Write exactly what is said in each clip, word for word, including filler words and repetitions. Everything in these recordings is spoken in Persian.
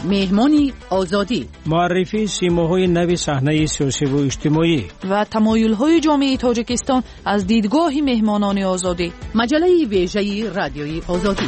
مهمانی آزادی، معرفی سیماهای نوی صحنه سیاسی و اجتماعی و تمایل‌های جامعه تاجیکستان از دیدگاه مهمانان آزادی. مجله ویژه رادیوی آزادی.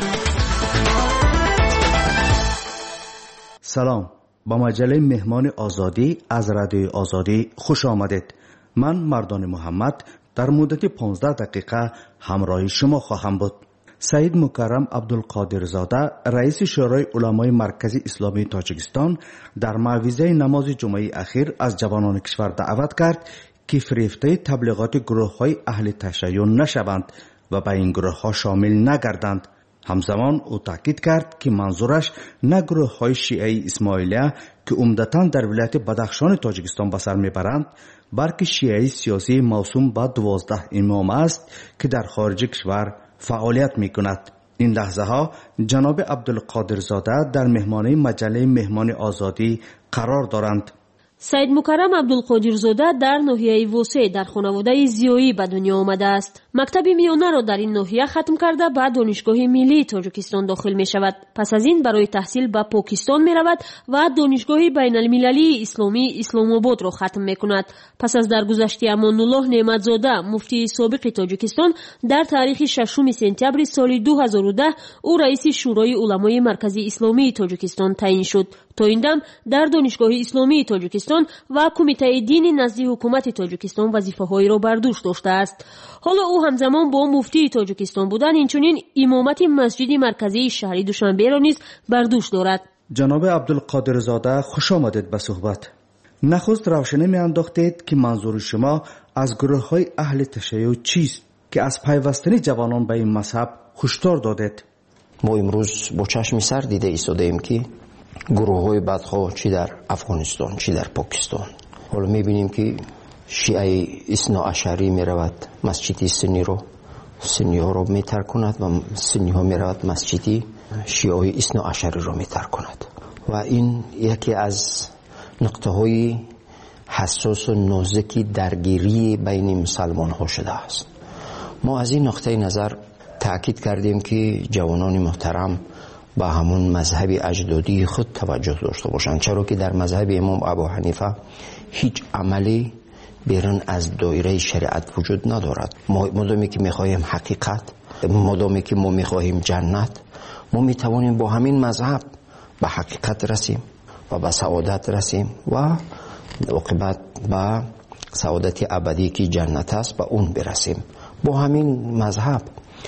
سلام، با مجله مهمان آزادی از رادیوی آزادی خوش آمدید. من مردان محمد در مدت پانزده دقیقه همراه شما خواهم بود. سید مکرم عبدالقادرزاده رئیس شورای علمای مرکزی اسلامی تاجیکستان در موعظه نماز جمعه اخیر از جوانان کشور دعوت کرد که فریفته تبلیغات گروه‌های اهل تشیع نشوند و به این گروه‌ها شامل نگردند. همزمان او تاکید کرد که منظورش نه گروه‌های شیعه اسماعیلیه که عمدتاً در ولایت بدخشان تاجیکستان به سر میبرند، بلکه شیعه سیاسی موسوم به دوازده امام است که در خارج کشور فعالیت می کند. این لحظه ها جناب عبدالقادرزاده در مهمانی مجله مهمان آزادی قرار دارند. سید مکرم عبدالقادرزاده در ناحیه وسع در خانواده زیایی به دنیا آمده است. مکتب میانه را در این ناحیه ختم کرده به دانشگاه ملی تاجیکستان داخل می شود. پس از این برای تحصیل به پاکستان می رود و دانشگاه بین المللی اسلامی اسلام آباد را ختم می کند. پس از درگذشت امان الله نعمتزاده مفتی سابق تاجیکستان در تاریخ ششم سپتامبر سال دو هزار و ده او رئیس شورای علمای مرکزی اسلامی تاجیکستان تعیین شد. تا این دم در دانشگاه اسلامی تاجیکستان و کمیته دین نزد حکومت تاجیکستان وظیفه‌هایی را بر دوش داشته است. حالا او همزمان با مفتی تاجیکستان بودن اینچنین امامت مسجد مرکزی شهر دوشنبه را نیز بر دوش دارد. جناب عبدالقادرزاده خوش آمدید به صحبت. نخست روشنی می‌انداختید که منظور شما از گروه‌های اهل تشیع چیست که از پیوستن جوانان به این مذهب هشدار دادید؟ ما امروز با چشم سر دیده ایستادیم که گروه‌های بدخواه چی در افغانستان چی در پاکستان، حالا می‌بینیم که شیعه اثنا عشری می‌رود مسجد سنی رو سنی ها رو می‌ترک کند و سنی ها می‌رود مسجد شیعه اثنا عشری رو می‌ترک کند و این یکی از نقطه‌های حساس و نازکی درگیری بین مسلمان ها شده است. ما از این نقطه نظر تأکید کردیم که جوانان محترم با همون مذهب اجدادی خود توجه داشته باشند، چرا که در مذهب امام ابو حنیفه هیچ عملی بیرون از دایره شریعت وجود ندارد. ما مادامی که میخواهیم حقیقت، مادامی که ما میخواهیم جنت، ما میتوانیم با همین مذهب به حقیقت رسیم و به سعادت رسیم و عاقبت به سعادت ابدی که جنت است به اون برسیم با همین مذهب.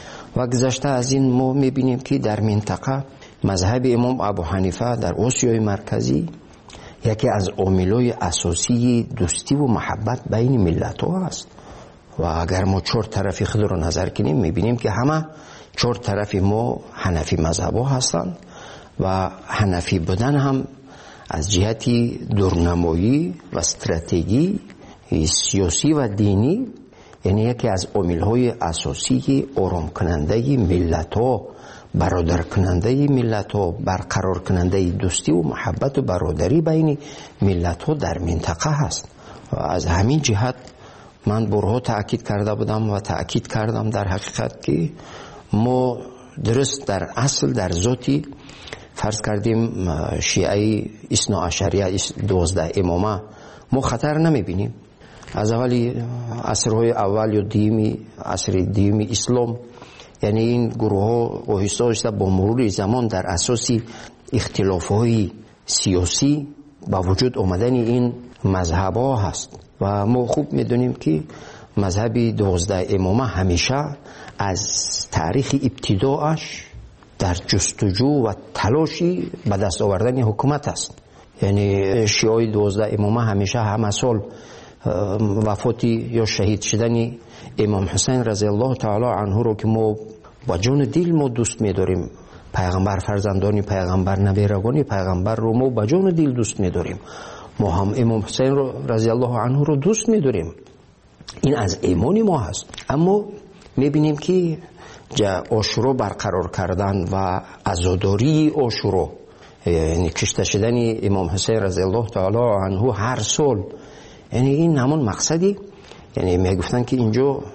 و گذشته از این ما میبینیم که در منطقه مذهب امام ابو حنیفه در آسیای مرکزی یکی از عاملای اساسی دوستی و محبت بین ملت ها است و اگر ما چهار طرفی خود رو نظر کنیم میبینیم که همه چهار طرفی ما حنفی مذهب ها هستند و حنفی بودن هم از جهتی دورنمایی و استراتژی سیاسی و دینی یعنی یکی از عامل‌های اساسی آرام کننده ملت‌ها، برادر کننده ملت‌ها، برقرار کننده دوستی و محبت و برادری بین ملت‌ها در منطقه هست. و از همین جهت من بارها تأکید کرده بودم و تأکید کردم در حقیقت که ما درست در اصل در ذاتی فرض کردیم شیعه اثنا عشریه دوازده امامه ما خطر نمی‌بینیم. از اولی عصرهای اول یا دیمی عصر دیمی اسلام یعنی این گروه ها آهسته آهسته با مرور زمان در اساس اختلاف های سیاسی با وجود آمدن این مذهب ها هست و ما خوب میدونیم که مذهب دوازده امامه همیشه از تاریخ ابتداعش در جستجو و تلاشی به دست آوردن حکومت است. یعنی شیعه دوازده امامه همیشه همه سال وفاتی یا شهید شدن امام حسین رضی الله تعالی عنه رو که ما با جون دل ما دوست می‌داریم، پیغمبر فرزندانی پیغمبر نبیرگانی پیغمبر رو ما با جون دل دوست می‌داریم، ما هم امام حسین رو رضی الله عنه رو دوست می‌داریم، این از ایمان ما هست. اما می‌بینیم که عاشورا برقرار کردن و عزاداری عاشورا یعنی کشته شدن امام حسین رضی الله تعالی عنه هر سال، یعنی این همون مقصدی، یعنی میگفتن که اینجا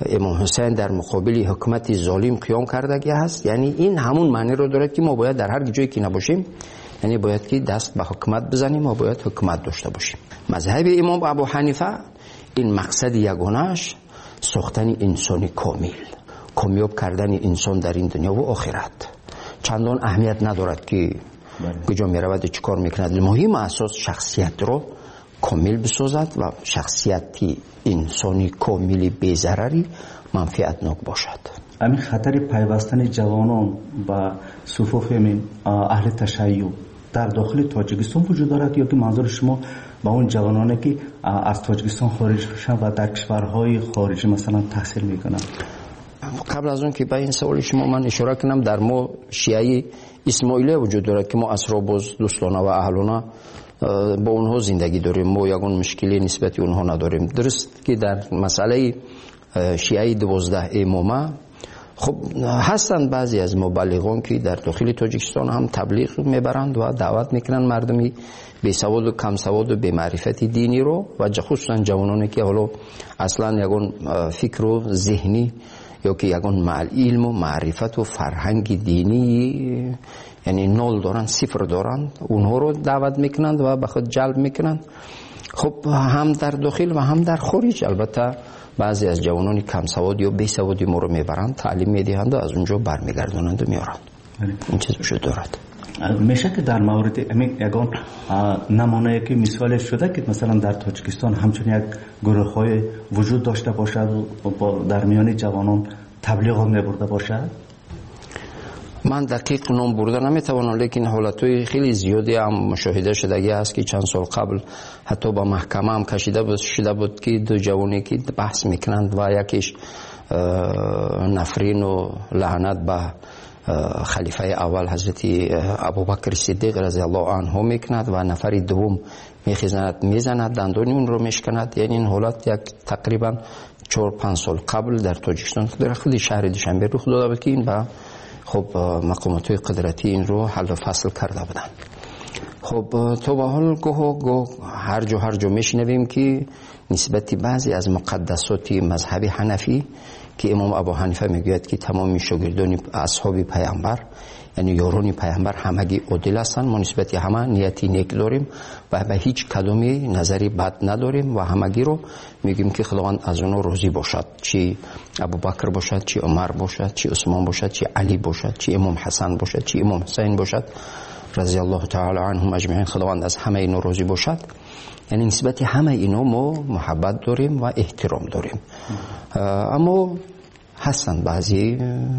امام حسین در مقابل حکومت ظالم قیام کردگی هست. یعنی این همون معنی رو دارد که ما باید در هر جایی که نباشیم، یعنی باید که دست به حکومت بزنیم و باید حکومت داشته باشیم. مذهب امام ابو حنیفه این مقصد یگانه‌اش ساختن انسانی کامل، کامیاب کردن انسان در این دنیا و آخرت. چندان اهمیت ندارد که کجا میرود و چی کار میکند، مهم اساس شخصیت رو کامل بسازد و شخصیتی انسانی کاملی بی‌ضرری منفعتناک باشد. همین خطر پیوستن جوانان و صفوف اهل تشیع در داخل تاجیکستان وجود دارد، یا که منظور شما با اون جوانانی که از تاجیکستان خارج شدن و در کشورهای خارجی مثلا تحصیل میکنند؟ قبل از اون که به این سوال شما من اشاره کنم، در ما شیعه اسماعیلیه وجود دارد که ما اسرا باز دوستانه و اهلانه با اونها زندگی داریم، ما یگان مشکلی نسبتی اونها نداریم. درست که در مسئله شیعه دوازده امامه خب هستند بعضی از مبلغان که در داخل تاجیکستان هم تبلیغ میبرند و دعوت میکنند مردمی بی سواد و کم سواد و بی معرفت دینی رو، و خصوصا جوانانی که حالا اصلا یگان فکر و ذهنی یا که یگان مع علم و معرفت و فرهنگ دینی یعنی نول دارن، صفر دارن، اونها رو دعوت میکنند و به خود جلب میکنند. خب هم در داخل و هم در خارج البته بعضی از جوانان کم سواد یا بی سوادی ما رو میبرند، تعلیم میدهند و از اونجا برمیگردونند و میارند. این چیز وجود دارد. میشه که در مورد همین یگان نمونه که مثال شده که مثلا در تاجیکستان همچنین یک گروه های وجود داشته باشد و در میان جوانان تبلیغات میبرده باشد؟ من دقیق نام برده نمیتوانم، لیکن حالتهای خیلی زیادی هم مشاهده شدگی هست که چند سال قبل حتی با محکمه هم کشیده بود شده بود که دو جوانی که بحث میکنند و یکیش نفرین و لعنت به خلیفه اول حضرت ابوبکر صدیق رضی الله عنه میکند و نفر دوم میخیزند میزند دندانی اون رو میشکند. یعنی این حالت یک تقریبا چهار پنج سال قبل در تاجیکستان در خود شهر دوشنبه رخ داده بود که این با خب مقامات قدرتی این رو حل و فصل کرده بودن. خب تو به حال گوه گوه هر جا هر جا میشنویم که نسبت بعضی از مقدسات مذهب حنفی که امام ابو حنیفه میگوید که تمام شاگردان اصحاب پیامبر یعنی یاران پیامبر همگی عادل هستند، ما نسبت همه نیتی نیک داریم و به هیچ کدومی نظری بد نداریم و همگی رو میگیم که خداوند از اونها راضی باشد، چی ابوبکر باشد، چی عمر باشد، چی عثمان باشد، چی علی باشد، چی امام حسن باشد، چی امام حسین باشد رضی الله تعالی عنهم اجمعین، خداوند از همه اینا راضی باشد. یعنی نسبت همه اینا ما محبت داریم و احترام داریم. اما هستند بعضی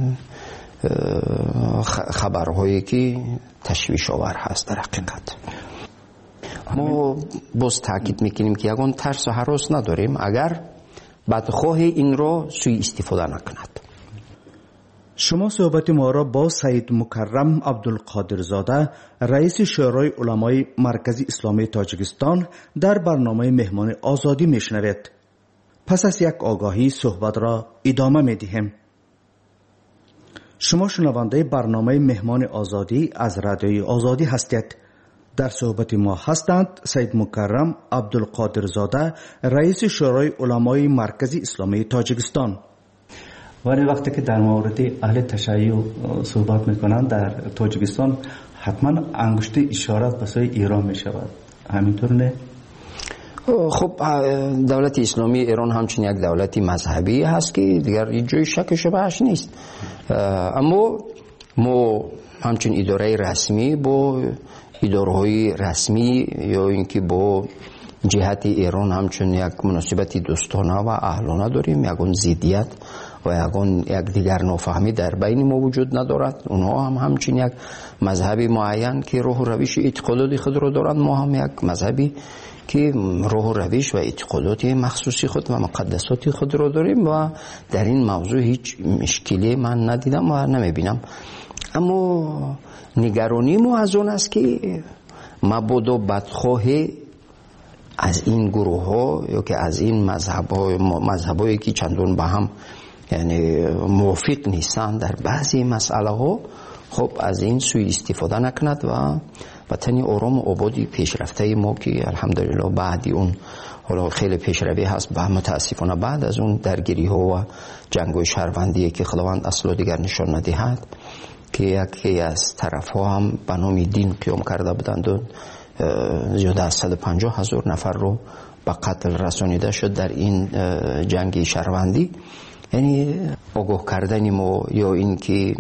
خبرهایی که تشویش آور هست در حقیقت. ما باز تاکید میکنیم که یگان ترس و هراس نداریم اگر بدخواه این را سوی استفاده نکند. شما صحبت ما را با سید مکرم عبدالقادرزاده رئیس شورای علمای مرکزی اسلامی تاجیکستان در برنامه مهمان آزادی میشنوید. پس از یک آگاهی صحبت را ادامه میدهیم. شما شنونده برنامه مهمان آزادی از رادیوی آزادی هستید. در صحبت ما هستند سید مکرم عبدالقادرزاده رئیس شورای علمای مرکزی اسلامی تاجیکستان. ولی وقتی که در مورد اهل تشیع صحبت میکنند در تاجیکستان حتما انگشت اشارت به سوی ایران میشود، همینطور نه؟ خب دولت اسلامی ایران همچنین یک دولتی مذهبی هست که دیگر هیچ جای شک شبهش نیست. اما ما همچنین اداره رسمی با اداره‌های رسمی یا اینکه با جهت ایران همچنین یک مناسبت دوستانه و اهلانه داریم. یگان ضدیت و یگان یک دیگر نافهمی در بین ما وجود ندارد. اونها هم همچنین یک مذهبی معین که روح و روش اعتقادات خود را دارند، ما هم یک مذهبی که روح و روش و اعتقادات مخصوصی خود و مقدسات خود را داریم و در این موضوع هیچ مشکلی من ندیدم و نمیبینم. اما نگرانی ما از اون است که مبادا بدخواه از این گروه ها یا که از این مذهب های مذهب هایی که چندون به هم یعنی موافق نیستند در بعضی مسئله ها، خب از این سوی استفاده نکند و وطنی آرام و آبادی پیشرفته ما که الحمدلله بعدی اون حالا خیلی پیشروی هست و متاسفانه بعد از اون درگیری ها و جنگ و شهروندی که خداوند اصلا دیگر نشان ندهد که یکی از طرف ها هم به نام دین قیام کرده بودند و زیاده از صد و پنجاه هزار نفر رو به قتل رسانیده شد در این جنگ شهروندی. یعنی آگاه کردن ما یا این که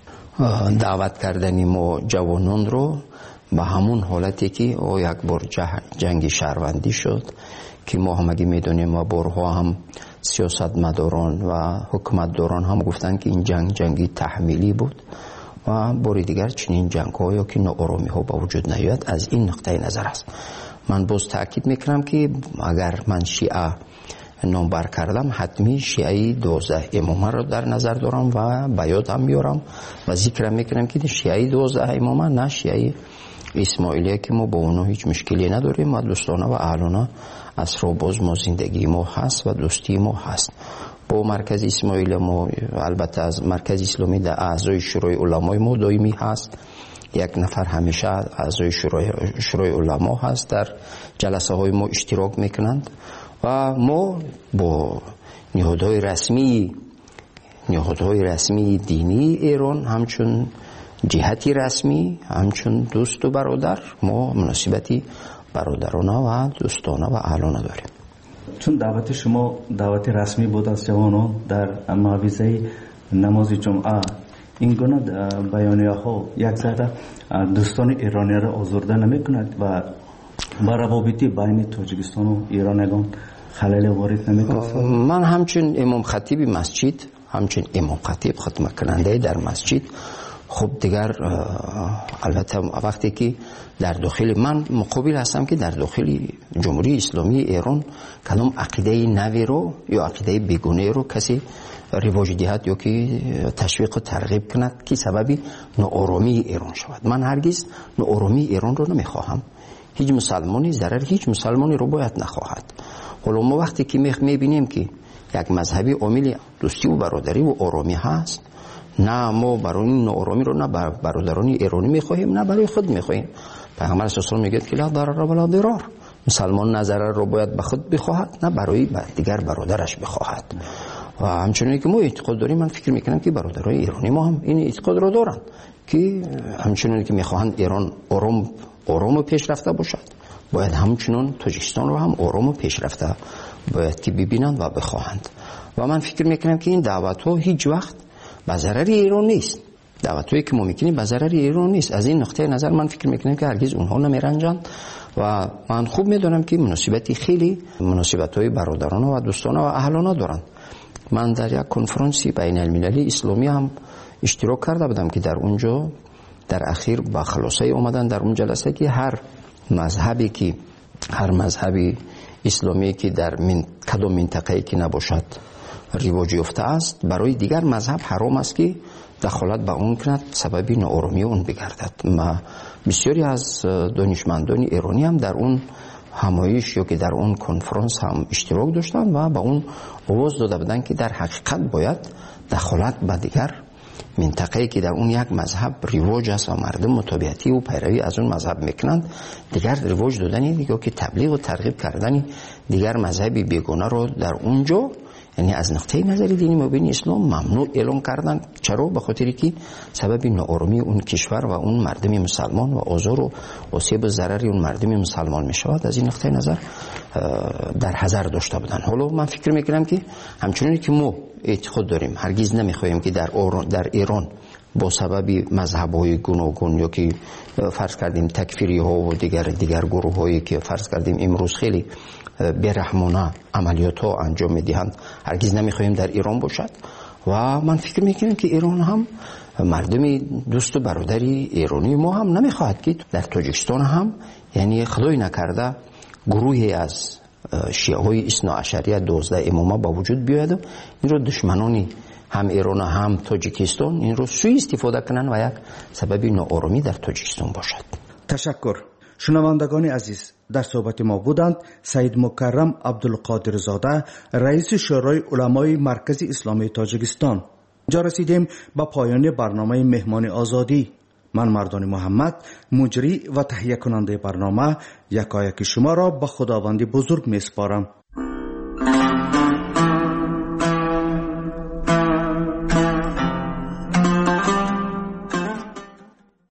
دعوت کردن ما جوانان رو به همون حالتی که او یک بار جنگ شهروندی شد که ما هم اگه میدونیم و بارها هم سیاست مداران و حکومت داران هم گفتن که این جنگ جنگی تحمیلی بود و باری دیگر چنین جنگ ها یا که ناآرامی ها به وجود نیاید. از این نقطه نظر است من باز تاکید میکنم که اگر من شیعه نام بر کردم حتمی شیعه دوازده امامه رو در نظر دارم و بیاد هم میارم و ذکرم میکنم که شیعه دوازده امامه نه شیعه اسماعیلیه که ما با اونها هیچ مشکلی نداریم و دوستانه و اهلانه اصرا باز ما زندگی ما هست و دوستی ما هست. با مرکز اسماعیلی ما البته از مرکز اسلامی در اعضای شورای علمای ما دائمی هست، یک نفر همیشه اعضای شورای, شورای علما هست، در جلسه های ما اشتراک میکنند و ما با نهادهای رسمی نهادهای رسمی دینی ایران همچون جهتی رسمی همچون دوست و برادر ما مناسبتی برادرانه و دوستانه و اهلانه داریم. چون دعوت شما دعوت رسمی بود از جوانان در معوضه نماز جمعه، این گونه بیانیه ها یک ذره دوستان ایرانی را آزرده نمی کند و با روابطی بین تاجیکستان و ایرانیان خلل وارد نمی کند؟ من همچون امام خطیب مسجد همچون امام خطیب خطبه کننده در مسجد، خب دیگر البته وقتی که در داخل من مقابل هستم که در داخل جمهوری اسلامی ایران کدام عقیده نوی رو یا عقیده بیگونه رو کسی رواج دهد یا که تشویق و ترغیب کند که سببی ناآرامی ایران شود. من هرگز ناآرامی ایران رو نمیخواهم. هیچ مسلمانی ضرر هیچ مسلمانی رو باید نخواهد. حالا ما وقتی که میبینیم که یک مذهبی عامل دوستی و برادری و آرامی هست، نه ما برای این ناآرامی رو نه برادران ایرانی میخواهیم نه برای خود میخواهیم. پیغمبر صلی الله علیه و آله میگه که لا ضرر ولا ضرار، مسلمان نه ضرر رو باید به خود بخواهد نه برای دیگر برادرش بخواهد. و همچنین که ما اعتقاد داریم، من فکر میکنم که برادرای ایرانی ما هم این اعتقاد رو دارن که همچنین که میخواهند ایران آرام آرام و پیشرفته باشد، باید همچنین تاجیکستان رو هم آرام و پیشرفته باید که ببینند و بخواهند. و من فکر میکنم که این دعوت ها هیچ وقت به ضرر ایران نیست. دعوت هایی که ما میکنیم به ضرر ایران نیست. از این نقطه نظر من فکر میکنم که هرگز اونها نمیرنجند و من خوب میدونم که مناسبتی خیلی مناسبت های برادرانه و دوستانه و اهلانه دارند. من در یک کنفرانسی بین المللی اسلامی هم اشتراک کرده بودم که در اونجا در اخیر با خلاصه اومدن در اون جلسه که هر مذهبی که هر مذهبی اسلامی که در من کدام منطقه‌ای که نباشد رواج یافته است، برای دیگر مذهب حرام است که دخالت به اون کند، سببی ناآرامی اون بگردد. ما بسیاری از دانشمندان ایرانی هم در اون همایش یا که در اون کنفرانس هم اشتراک داشتن و با اون آواز داده بودن که در حقیقت باید دخالت به دیگر منطقه‌ای که در اون یک مذهب رواج است و مردم متابعتی و پیروی از اون مذهب میکنند، دیگر رواج دادن دیگه که تبلیغ و ترغیب کردن دیگر مذهبی بیگانه رو در اونجا، یعنی از نقطه نظر دینی مبین اسلام ممنوع اعلام کردن. چرا؟ به خاطری که سبب ناآرامی اون کشور و اون مردم مسلمان و آزار و آسیب و ضرری اون مردم مسلمان می شود. از این نقطه نظر در حذر داشته بودن. حالا من فکر میکنم که همچنانی که ما اعتقاد داریم هرگز نمیخواهیم که در در ایران با سبب مذهب‌های گوناگون یا که فرض کردیم تکفیری ها و دیگر دیگر گروه هایی که فرض کردیم امروز خیلی بیرحمانه عملیات ها انجام میدهند، هرگز نمیخواهیم در ایران باشد. و من فکر میکنم که ایران هم مردم دوست و برادری ایرانی ما هم نمیخواهد که در تاجیکستان هم یعنی خدای نکرده گروهی از شیعه های اثنا عشریه دوازده امامه با وجود بیاید و این رو دشمنانی هم ایران هم تاجیکستان این رو سوء استفاده کنن و یک سبب ناآرامی در تاجیکستان باشد. تشکر. شنوندگان عزیز، در صحبت ما بودند سید مکرم عبدالقادر زاده، رئیس شورای علمای مرکز اسلامی تاجیکستان. جا رسیدیم به پایان برنامه مهمان آزادی. من مردان محمد مجری و تهیه کننده برنامه یکایک شما را به خداوند بزرگ می سپارم.